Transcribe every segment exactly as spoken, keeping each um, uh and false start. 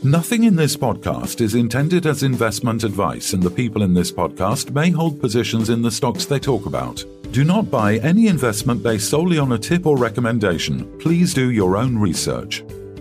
Nothing in this podcast is intended as investment advice, and the people in this podcast may hold positions in the stocks they talk about. Do not buy any investment based solely on a tip or recommendation. Please do your own research.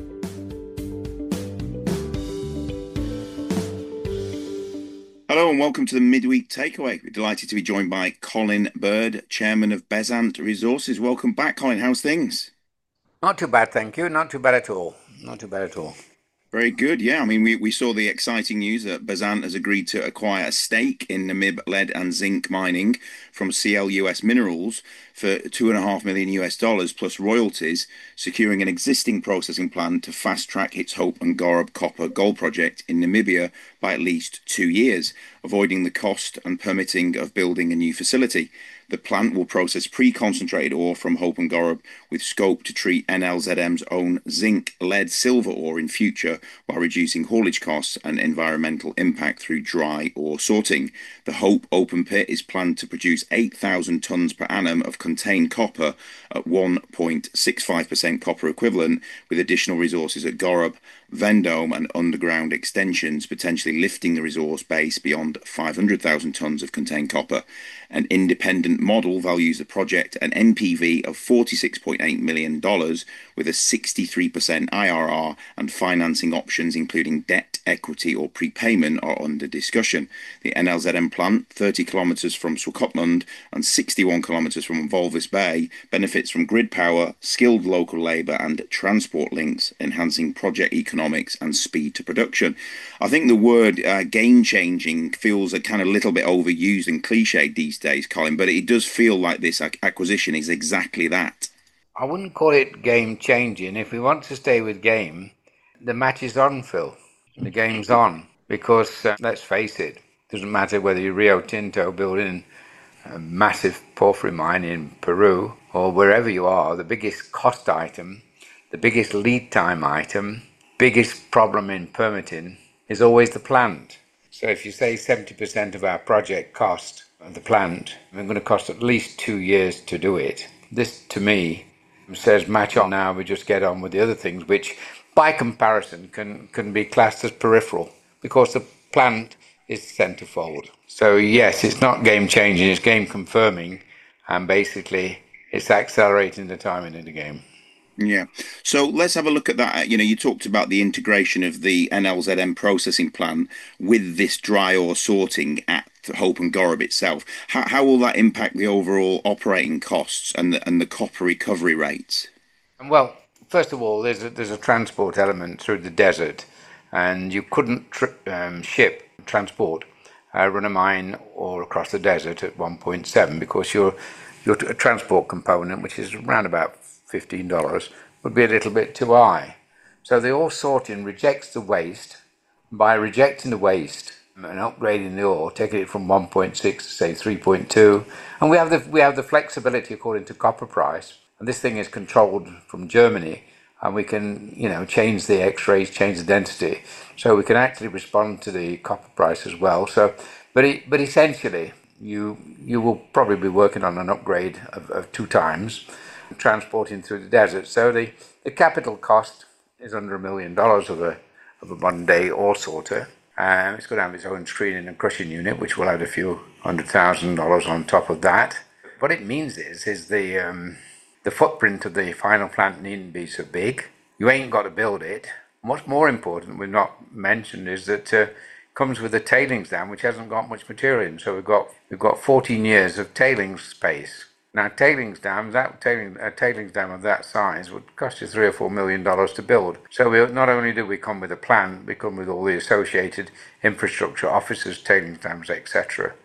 Hello and welcome to the Midweek Takeaway. We're delighted to be joined by Colin Bird, Chairman of Besant Resources. Welcome back, Colin. How's things? Not too bad, thank you. Not too bad at all. Not too bad at all. Very good. Yeah, I mean, we, we saw the exciting news that Besant has agreed to acquire a stake in Namib lead and zinc mining from C L U S Minerals for two and a half million U S dollars plus royalties, securing an existing processing plan to fast track its Hope and Gorob copper gold project in Namibia by at least two years, avoiding the cost and permitting of building a new facility. The plant will process pre-concentrated ore from Hope and Gorob with scope to treat N L Z M's own zinc, lead, silver ore in future while reducing haulage costs and environmental impact through dry ore sorting. The Hope open pit is planned to produce eight thousand tonnes per annum of contained copper at one point six five percent copper equivalent, with additional resources at Gorob, Vendome and underground extensions potentially lifting the resource base beyond five hundred thousand tonnes of contained copper. An independent model values the project an N P V of forty-six point eight million dollars with a sixty-three percent I R R, and financing options including debt, equity or prepayment are under discussion. The N L Z M plant, thirty kilometres from Swakopmund and sixty-one kilometres from Walvis Bay, benefits from grid power, skilled local labour and transport links, enhancing project economics and speed to production. I think the word uh, game-changing feels a kind of little bit overused and cliched these days, Colin, but it does feel like this acquisition is exactly that. I wouldn't call it game-changing. If we want to stay with game, the match is on, Phil. The game's on. Because, uh, let's face it, it doesn't matter whether you're Rio Tinto building a massive porphyry mine in Peru or wherever you are, the biggest cost item, the biggest lead time item, biggest problem in permitting is always the plant. So if you say seventy percent of our project cost of the plant, we're going to cost at least two years to do it. This, to me, says match on now, we just get on with the other things, which by comparison can, can be classed as peripheral because the plant is centerfold. So yes, it's not game changing, it's game confirming, and basically it's accelerating the timing of the game. Yeah. So let's have a look at that. You know, you talked about the integration of the N L Z M processing plant with this dry ore sorting at Hope and Gorob itself. How, how will that impact the overall operating costs and the, and the copper recovery rates? Well, first of all, there's a, there's a transport element through the desert, and you couldn't tr- um, ship, transport, uh, run a mine or across the desert at one point seven because your your t- transport component, which is around about fifteen dollars, would be a little bit too high. So the ore sorting rejects the waste. By rejecting the waste and upgrading the ore, taking it from one point six to say three point two, and we have the we have the flexibility according to copper price. And this thing is controlled from Germany, and we can you know change the X-rays, change the density, so we can actually respond to the copper price as well. So, but it, but essentially, you you will probably be working on an upgrade of, of two times, transporting through the desert. So the, the capital cost is under a million dollars of a of a modern day ore sorter. Um, it's going to have its own screening and crushing unit, which will add a few hundred thousand dollars on top of that. What it means is is the um, the footprint of the final plant needn't be so big. You ain't got to build it. What's more important, we've not mentioned, is that uh, comes with a tailings dam which hasn't got much material in. So we've got we've got fourteen years of tailings space. Now, tailings dams, that tailing, a tailings dam of that size would cost you three or four million dollars to build. So we, not only do we come with a plan, we come with all the associated infrastructure, offices, tailings dams, et cetera.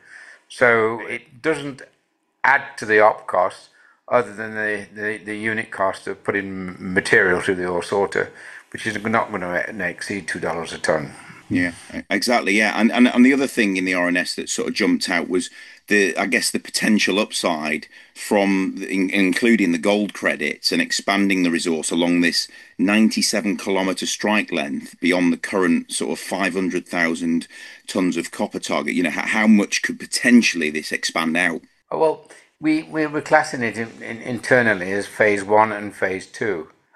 So it doesn't add to the op costs other than the, the, the unit cost of putting material through the ore sorter, which is not going to exceed two dollars a ton. Yeah, exactly. Yeah, and, and and the other thing in the R N S that sort of jumped out was the, I guess, the potential upside from in, including the gold credits and expanding the resource along this ninety-seven kilometre strike length beyond the current sort of five hundred thousand tonnes of copper target. You know, how, how much could potentially this expand out? Well, we we were classing it in, in, internally as phase one and phase two.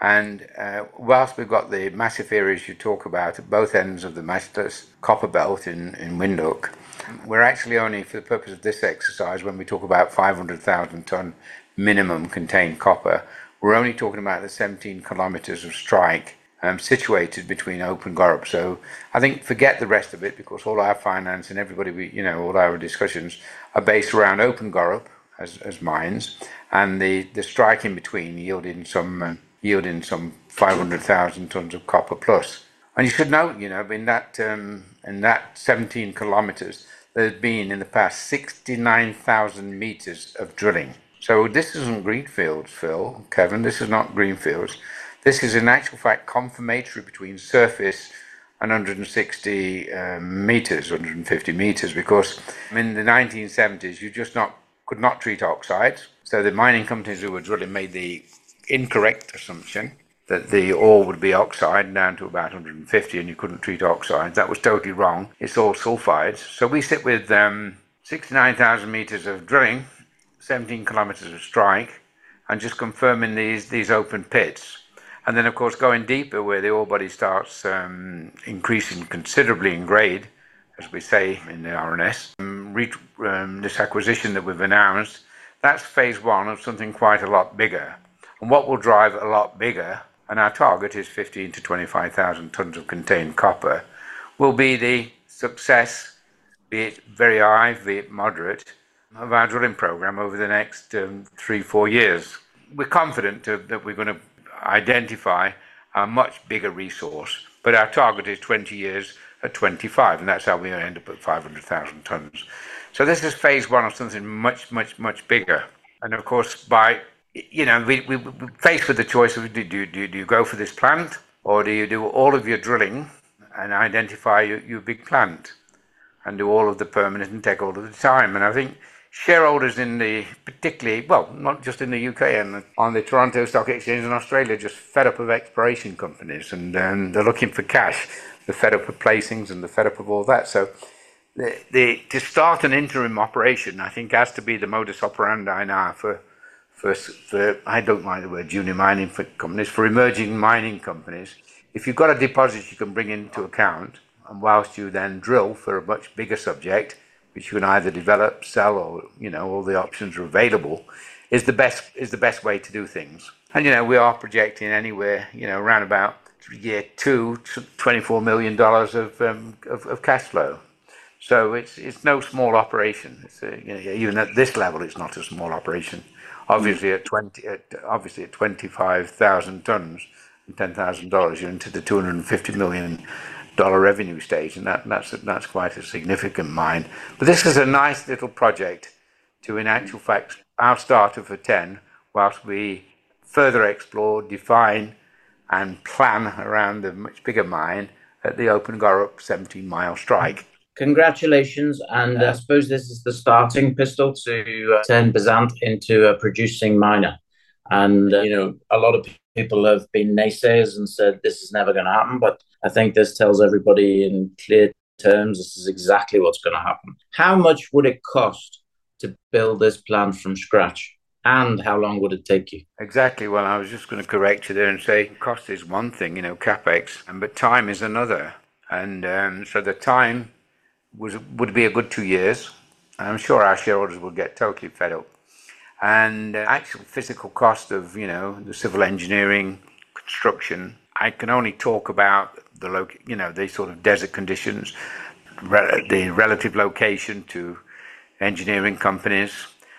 And uh, whilst we've got the massive areas you talk about at both ends of the Mashless copper belt in, in Windhoek, we're actually only, for the purpose of this exercise, when we talk about five hundred thousand tonne minimum contained copper, we're only talking about the seventeen kilometres of strike um, situated between Ope and Gorup. So I think forget the rest of it, because all our finance and everybody, we, you know, all our discussions are based around Ope and Gorup as, as mines, and the, the strike in between yielding some uh, yielding some five hundred thousand tonnes of copper plus. And you should note, you know, in that um, in that seventeen kilometres, there's been in the past sixty-nine thousand metres of drilling. So this isn't greenfields, Phil, Kevin. This is not greenfields. This is in actual fact confirmatory between surface and one hundred sixty um, metres, one hundred fifty metres, because in the nineteen seventies you just not could not treat oxides. So the mining companies who were drilling made the incorrect assumption that the ore would be oxide down to about one hundred fifty and you couldn't treat oxides. That was totally wrong. It's all sulfides. So we sit with um, sixty-nine thousand metres of drilling, seventeen kilometres of strike, and just confirming these, these open pits. And then, of course, going deeper where the ore body starts um, increasing considerably in grade, as we say in the R N S. Um, re- um, this acquisition that we've announced, that's phase one of something quite a lot bigger. And what will drive a lot bigger, and our target is fifteen to twenty-five thousand tonnes of contained copper, will be the success, be it very high, be it moderate, of our drilling program over the next um, three, four years. We're confident to, that we're going to identify a much bigger resource, but our target is twenty years at twenty-five, and that's how we end up at five hundred thousand tonnes. So this is phase one of something much, much, much bigger. And of course, by, you know, we, we, we're faced with the choice of do, do, do, do you go for this plant, or do you do all of your drilling and identify your, your big plant and do all of the permanent and take all of the time? And I think shareholders in the, particularly, well, not just in the U K and on the Toronto Stock Exchange in Australia, just fed up of exploration companies, and um, they're looking for cash. They're fed up of placings and they're fed up of all that. So the, the, to start an interim operation, I think, has to be the modus operandi now for, for, for, I don't like the word junior mining for companies, for emerging mining companies. If you've got a deposit you can bring into account, and whilst you then drill for a much bigger subject, which you can either develop, sell, or, you know, all the options are available, is the best is the best way to do things. And, you know, we are projecting anywhere, you know, around about year two, twenty-four million dollars of, um, of of cash flow. So it's it's no small operation. It's a, you know, even at this level, it's not a small operation. Obviously, at twenty, at, obviously at twenty-five thousand tonnes and ten thousand dollars, you're into the two hundred fifty million dollar revenue stage, and that that's that's quite a significant mine. But this is a nice little project to, in actual fact, our starter for ten, whilst we further explore, define, and plan around the much bigger mine at the Ope and Gorup seventeen mile strike. Congratulations, and uh, I suppose this is the starting pistol to uh, turn Bezant into a producing miner. And, uh, you know, a lot of people have been naysayers and said this is never going to happen, but I think this tells everybody in clear terms this is exactly what's going to happen. How much would it cost to build this plant from scratch? And how long would it take you? Exactly. Well, I was just going to correct you there and say cost is one thing, you know, capex, but time is another. And um, so the time was would be a good two years. I'm sure our shareholders will get totally fed up. And uh, actual physical cost of, you know, the civil engineering, construction, I can only talk about the, lo- you know, the sort of desert conditions, re- the relative location to engineering companies.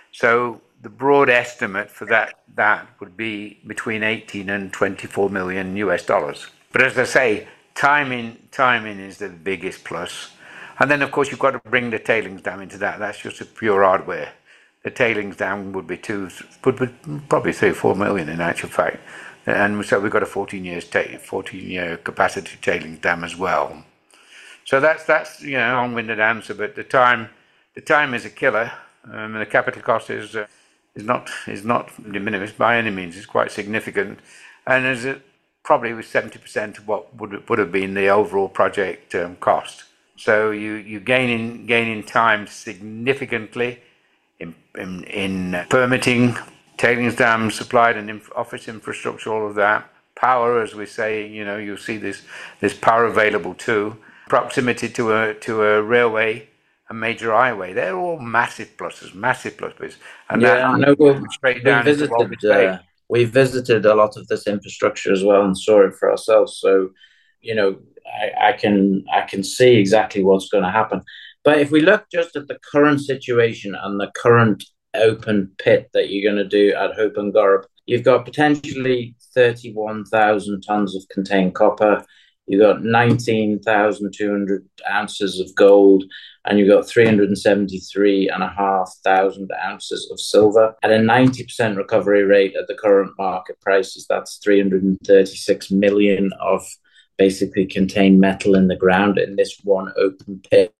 So the broad estimate for that that would be between eighteen and twenty-four million U S dollars. But as I say, timing timing is the biggest plus. And then, of course, you've got to bring the tailings dam into that. That's just a pure hardware. The tailings dam would be two, would be probably three or four million in actual fact. And so we've got a fourteen years ta- fourteen year capacity tailings dam as well. So that's that's you know long-winded answer, but the time the time is a killer. Um, and the capital cost is uh, is not is not de minimis by any means. It's quite significant, and is it probably was seventy percent of what would would have been the overall project um, cost. So you you gaining gaining time significantly in in, in permitting, tailings dams supplied, and inf- office infrastructure, all of that, power, as we say, you know, you see this this power available too. Proximity to a to a railway, a major highway, they're all massive pluses, massive pluses. And Yeah, that I know. Well, straight we down into Walvis visited Bay. uh, we visited a lot of this infrastructure as well and saw it for ourselves. So, you know, I, I can I can see exactly what's going to happen. But if we look just at the current situation and the current open pit that you're going to do at Hope and Gorup, you've got potentially thirty-one thousand tons of contained copper. You've got nineteen thousand two hundred ounces of gold, and you've got three hundred seventy-three and a half thousand ounces of silver at a ninety percent recovery rate at the current market prices. That's three hundred thirty-six million of basically contained metal in the ground in this one open pit.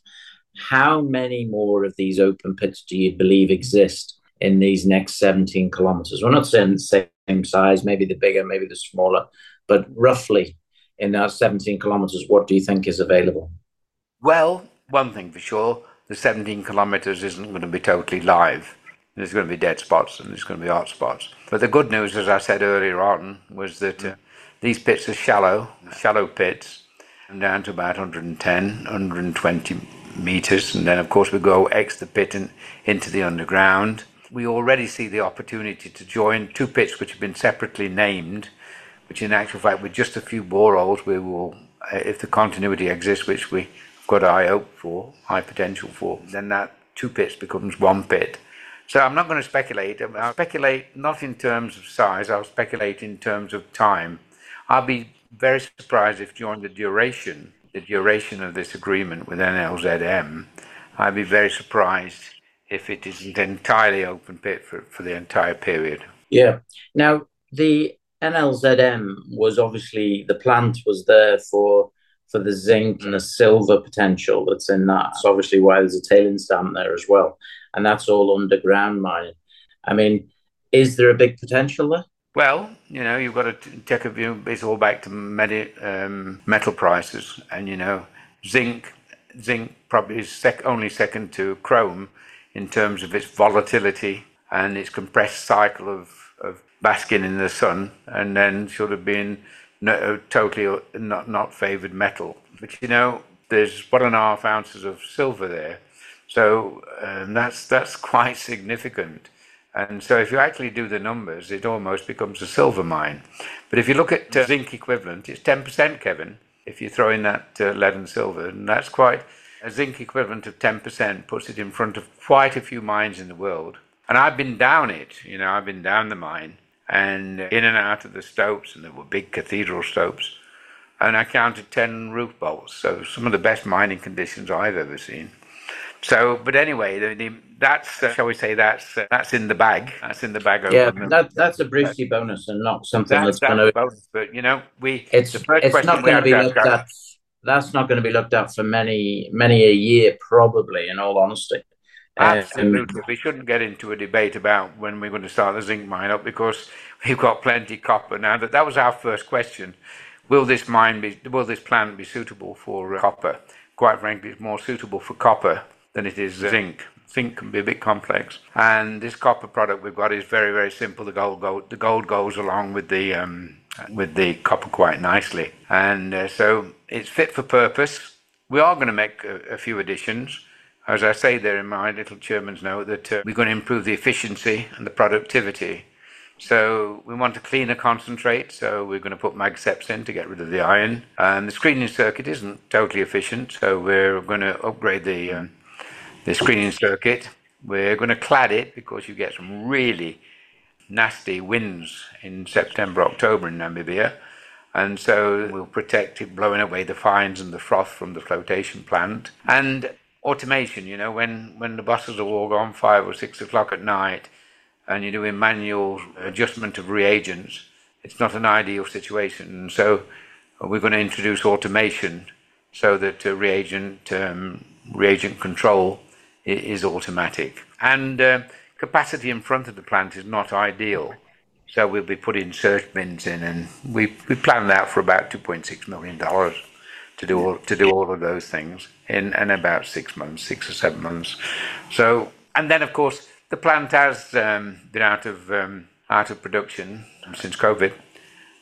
How many more of these open pits do you believe exist in these next seventeen kilometers? We're not saying the same size, maybe the bigger, maybe the smaller, but roughly in that seventeen kilometers, what do you think is available? Well, one thing for sure, the seventeen kilometers isn't going to be totally live. There's going to be dead spots and there's going to be hot spots. But the good news, as I said earlier on, was that uh, these pits are shallow, shallow pits, and down to about one hundred ten, one hundred twenty meters. And then, of course, we go X the pit and into the underground. We already see the opportunity to join two pits which have been separately named, which in actual fact, with just a few boreholes, we will, if the continuity exists, which we've got high hope for, high potential for, then that two pits becomes one pit. So I'm not going to speculate. I'll speculate not in terms of size, I'll speculate in terms of time. I'll be very surprised if during the duration, the duration of this agreement with N L Z M, I'd be very surprised if it isn't entirely open pit for, for the entire period. Yeah. Now, the N L Z M was obviously, the plant was there for for the zinc and the silver potential that's in that. That's obviously why there's a tailings dam there as well. And that's all underground mining. I mean, is there a big potential there? Well, you know, you've got to take a view, it's all back to med- um, metal prices. And, you know, zinc, zinc probably is sec- only second to chrome in terms of its volatility and its compressed cycle of, of basking in the sun and then sort of being no, totally not, not favoured metal. But, you know, there's one and a half ounces of silver there. So um, that's that's quite significant. And so if you actually do the numbers, it almost becomes a silver mine. But if you look at uh, zinc equivalent, it's ten percent, Kevin, if you throw in that uh, lead and silver. And that's quite, a zinc equivalent of ten percent puts it in front of quite a few mines in the world. And I've been down it, you know, I've been down the mine and in and out of the stopes, and there were big cathedral stopes. And I counted ten roof bolts, so some of the best mining conditions I've ever seen. So, but anyway, the, the, that's, uh, shall we say, that's uh, that's in the bag. That's in the bag. Yeah, that, that's a Brucey bonus and not something that's, that's going to... But, you know, we... It's, the first it's not going to be looked at... That's not going to be looked at for many, many a year, probably, in all honesty. Absolutely. Um, we shouldn't get into a debate about when we're going to start the zinc mine up because we've got plenty of copper now. That, that was our first question. Will this mine be, will this plant be suitable for uh, copper? Quite frankly, it's more suitable for copper than it is zinc. Zinc can be a bit complex. And this copper product we've got is very, very simple. The gold, gold, the gold goes along with the um, with the copper quite nicely. And uh, so it's fit for purpose. We are going to make a, a few additions. As I say there in my little chairman's note, that uh, we're going to improve the efficiency and the productivity. So we want a cleaner concentrate, so we're going to put magseps in to get rid of the iron. And the screening circuit isn't totally efficient, so we're going to upgrade the... Um, the screening circuit. We're going to clad it because you get some really nasty winds in September, October in Namibia. And so we'll protect it, blowing away the fines and the froth from the flotation plant. And automation, you know, when, when the buses are all gone five or six o'clock at night and you're doing manual adjustment of reagents, it's not an ideal situation. And so we're going to introduce automation so that uh, reagent, um, reagent control is automatic. And uh, capacity in front of the plant is not ideal. So we'll be putting surge bins in, and we we planned that for about two point six million dollars to do all, to do all of those things in, in about six months, six or seven months. So, and then of course the plant has um, been out of um, out of production since COVID,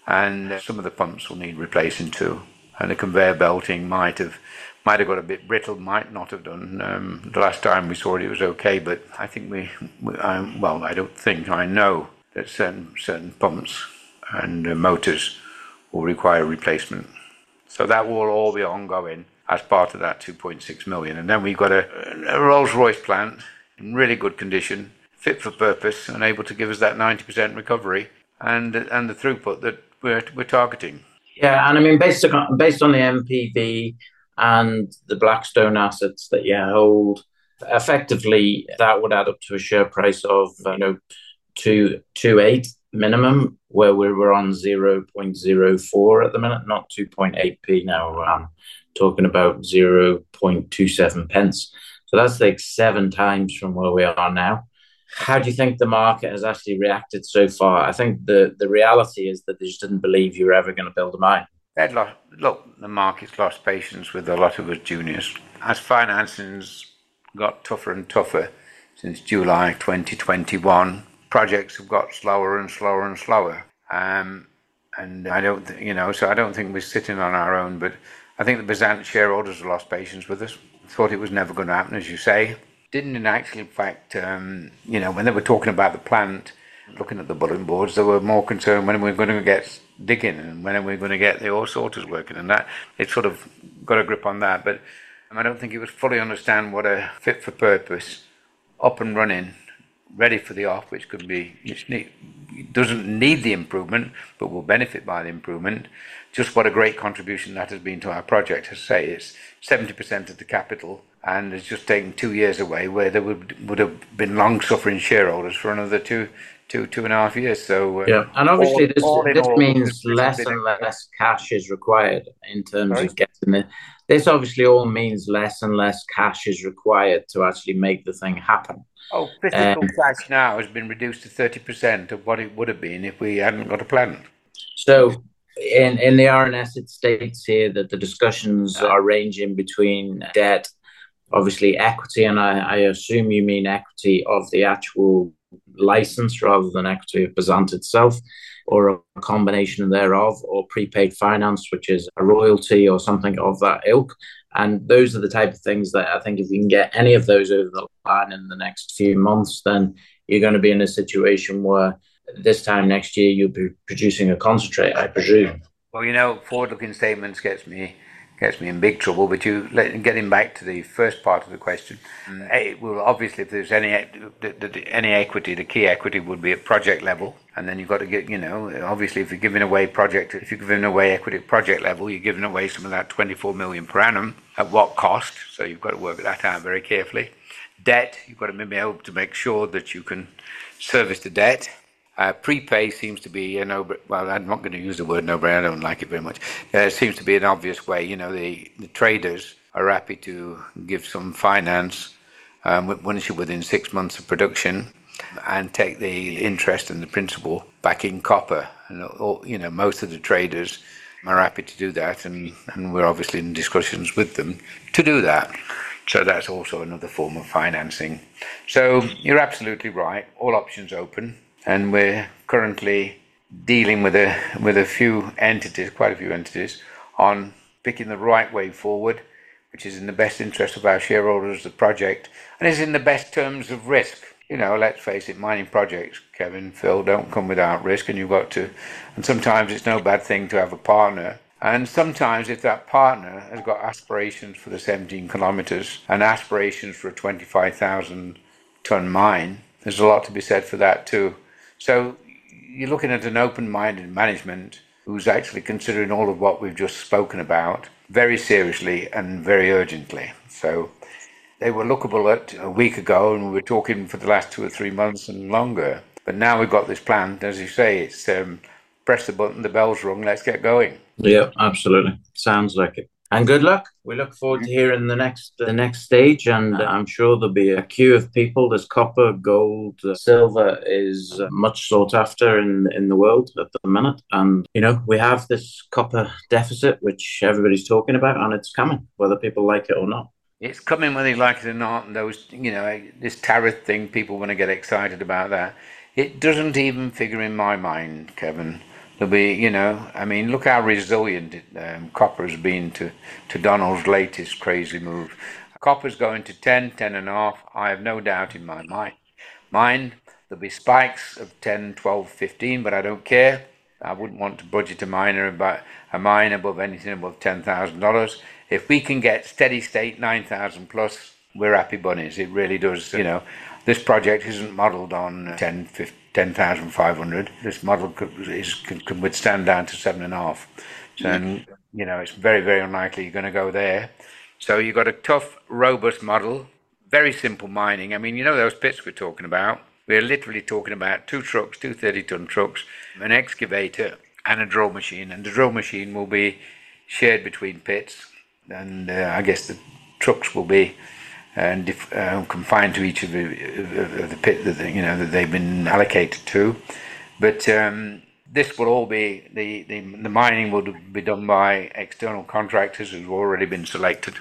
and some of the pumps will need replacing too. And the conveyor belting might have might have got a bit brittle, might not have done. Um, the last time we saw it, it was okay, but I think we, we I, well, I don't think, I know that certain certain pumps and uh, motors will require replacement. So that will all be ongoing as part of that two point six million. And then we've got a, a Rolls-Royce plant in really good condition, fit for purpose, and able to give us that ninety percent recovery and and the throughput that we're we're targeting. Yeah, and I mean, based on based on the M P V and the Blackstone assets that you hold, effectively that would add up to a share price of you know two two eight minimum, where we were on zero point zero four at the minute, not two point eight p now. I'm talking about zero point two seven pence. So that's like seven times from where we are now. How do you think the market has actually reacted so far? I think the, the reality is that they just didn't believe you were ever going to build a mine. They'd lost, look, the market's lost patience with a lot of us juniors. As financing's got tougher and tougher since July twenty twenty-one, projects have got slower and slower and slower. Um, and I don't, th- you know, so I don't think we're sitting on our own, but I think the Bezant shareholders have lost patience with us. Thought it was never going to happen, as you say. Didn't in actual fact, um, you know, when they were talking about the plant, looking at the bulletin boards, they were more concerned when we were going to get digging and when we were going to get the ore sorters working, and that it sort of got a grip on that. But um, I don't think it would fully understand what a fit for purpose, up and running, ready for the off, which could be, which need, doesn't need the improvement, but will benefit by the improvement. Just what a great contribution that has been to our project. As I say, it's seventy percent of the capital, and it's just taken two years away, where there would would have been long-suffering shareholders for another two, two, two and a half years. So uh, yeah, and obviously all, this all this all, means this less and been, less cash is required in terms Sorry? of getting it. This obviously all means less and less cash is required to actually make the thing happen. Oh, physical Um, cash now has been reduced to thirty percent of what it would have been if we hadn't got a plan. So in, in the R N S, it states here that the discussions are ranging between debt, obviously equity, and I, I assume you mean equity of the actual license rather than equity of Bezant itself, or a combination thereof, or prepaid finance, which is a royalty or something of that ilk. And those are the type of things that I think if you can get any of those over the line in the next few months, then you're going to be in a situation where this time next year you'll be producing a concentrate, I presume. Well, you know, forward-looking statements gets me gets me in big trouble. But you getting back to the first part of the question, well, obviously, if there's any any equity, the key equity would be at project level, and then you've got to get, you know, obviously, if you're giving away project, if you're giving away equity at project level, you're giving away some of that twenty-four million per annum. At what cost? So you've got to work that out very carefully. Debt, you've got to be able to make sure that you can service the debt. Uh, prepay seems to be a no. Well, I'm not going to use the word no-brainer. I don't like it very much. Uh, it seems to be an obvious way. You know, the, the traders are happy to give some finance um, once you're within six months of production, and take the interest and the principal back in copper. And all, you know, most of the traders are happy to do that, and, and we're obviously in discussions with them to do that. So that's also another form of financing. So you're absolutely right. All options open. And we're currently dealing with a with a few entities, quite a few entities, on picking the right way forward, which is in the best interest of our shareholders, the project, and is in the best terms of risk. You know, let's face it, mining projects, Kevin, Phil, don't come without risk, and you've got to, and sometimes it's no bad thing to have a partner. And sometimes if that partner has got aspirations for the seventeen kilometres and aspirations for a twenty-five thousand tonne mine, there's a lot to be said for that too. So you're looking at an open-minded management who's actually considering all of what we've just spoken about very seriously and very urgently. So they were lookable at a week ago, and we were talking for the last two or three months and longer. But now we've got this plan, as you say, it's um, press the button, the bell's rung, let's get going. Yeah, absolutely. Sounds like it. And good luck. We look forward to hearing the next the next stage, and I'm sure there'll be a queue of people. There's copper, gold, uh, silver is uh, much sought after in in the world at the minute, and you know we have this copper deficit which everybody's talking about, and it's coming, whether people like it or not. It's coming whether you like it or not, and those, you know, this tariff thing, people want to get excited about that. It doesn't even figure in my mind, Kevin, There'll be, you know, I mean, look how resilient it, um, copper has been to, to Donald's latest crazy move. Copper's going to ten, ten and a half. I have no doubt in my mind. Mind, there'll be spikes of ten, twelve, fifteen, but I don't care. I wouldn't want to budget a miner about a mine above anything above ten thousand dollars. If we can get steady state nine thousand plus, we're happy bunnies. It really does, you know. This project isn't modelled on ten, fifteen, ten thousand five hundred. This model could, is, can, can withstand down to seven and a half. So, and, you know, it's very, very unlikely you're going to go there. So you've got a tough, robust model, very simple mining. I mean, you know those pits we're talking about? We're literally talking about two trucks, two thirty-ton trucks, an excavator and a drill machine. And the drill machine will be shared between pits. And uh, I guess the trucks will be and uh, uh, confined to each of the, of the pit that they, you know that they've been allocated to. But um, this will all be the, the the mining will be done by external contractors who've already been selected.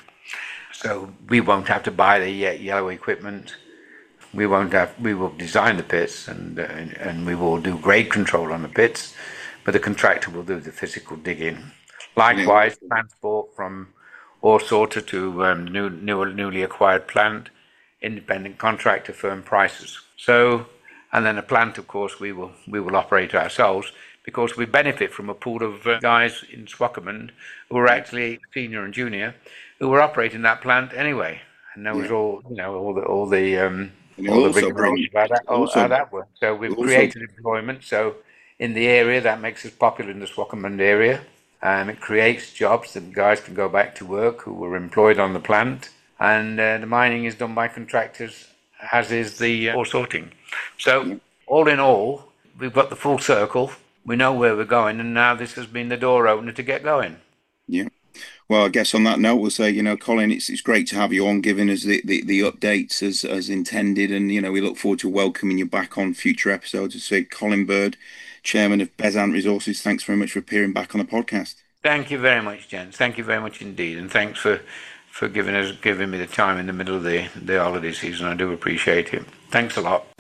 So we won't have to buy the yellow equipment. We won't have. We will design the pits and uh, and we will do grade control on the pits, but the contractor will do the physical digging. Likewise, yeah. Transport from ore sorter to um, new, new, newly acquired plant, independent contractor firm prices. So, and then a plant, of course, we will we will operate ourselves because we benefit from a pool of uh, guys in Swakopmund who are actually senior and junior who were operating that plant anyway, and that was yeah. all you know all the all the um, all the rigmarole about that, all, how that worked. So we've also created employment. So in the area that makes us popular in the Swakopmund area. Um, it creates jobs that guys can go back to work who were employed on the plant, and uh, the mining is done by contractors, as is the uh, ore sorting. So, all in all, we've got the full circle. We know where we're going, and now this has been the door opener to get going. Yeah. Well, I guess on that note, we'll say, you know, Colin, it's it's great to have you on, giving us the, the, the updates as as intended, and you know, we look forward to welcoming you back on future episodes. To say, Colin Bird, Chairman of Besant Resources, thanks very much for appearing back on the podcast. Thank you very much, gents. Thank you very much indeed, and thanks for for giving us giving me the time in the middle of the the holiday season. I do appreciate it. Thanks a lot.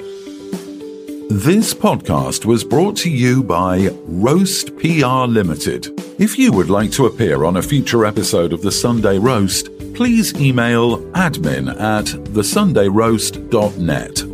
This podcast was brought to you by Roast P R Limited. If you would like to appear on a future episode of The Sunday Roast, please email admin at the sunday roast dot net.